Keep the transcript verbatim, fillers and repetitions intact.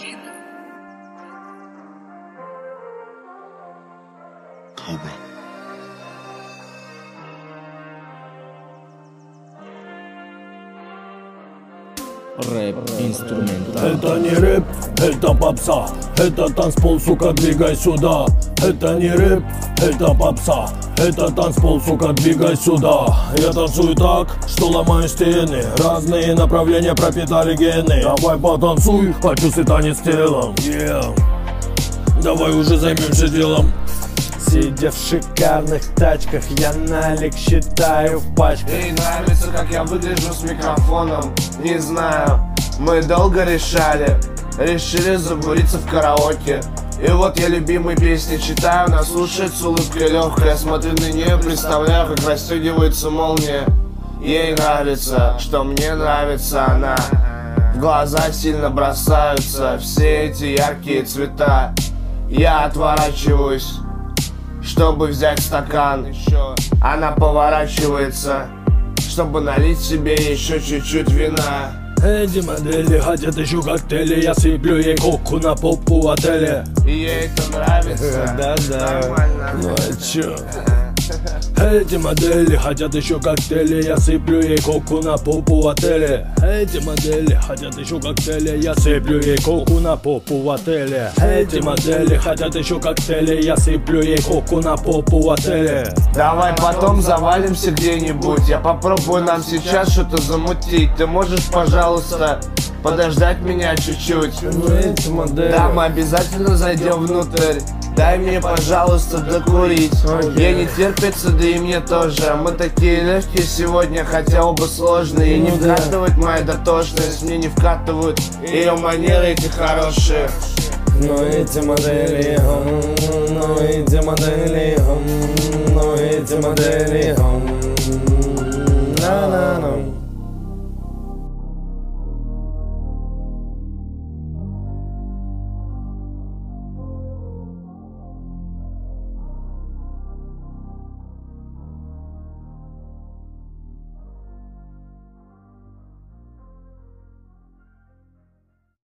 Cobra. Рэп-инструментал. Это не рэп, это попса. Это танцпол, сука, двигай сюда. Это не рэп, это попса. Это танцпол, сука, двигай сюда. Я танцую так, что ломаю стены. Разные направления пропитали гены. Давай потанцуй, почувствуй танец телом. Yeah. Давай уже займемся делом. Сидя в шикарных тачках, я налик считаю в пачках. Ей нравится, как я выгляжу с микрофоном. Не знаю, мы долго решали. Решили забуриться в караоке. И вот я любимые песни читаю. Она слушает с улыбкой легкой. Я смотрю на нее, представляю, как расстегивается молния. Ей нравится, что мне нравится она. В глаза сильно бросаются все эти яркие цвета. Я отворачиваюсь, чтобы взять стакан. Она поворачивается, чтобы налить себе еще чуть-чуть вина. Эти модели хотят еще коктейли. Я сыплю ей коку на попу в отеле. И ей это нравится. Да-да. Нормально. Ну а чё? Эти модели хотят еще коктейли. Я сыплю ей коку на попу в отеле. Эти модели хотят еще коктейли. Я сыплю ей коку на попу в отеле. Эти модели хотят еще коктейли. Я сыплю ей коку на попу в отеле. Давай потом завалимся где-нибудь. Я попробую нам сейчас что-то замутить. Ты можешь, пожалуйста, подождать меня чуть-чуть? Ну эти модели. Да, мы обязательно зайдем внутрь. Дай мне, пожалуйста, докурить. Okay. Ей не терпится, да и мне тоже. Мы такие легкие сегодня, хотя оба сложные. Ей не Ну да. вкатывает моя дотошность, мне не вкатывают ее манеры эти хорошие. Но эти модели, хм, но эти модели, хм, но эти модели, хм.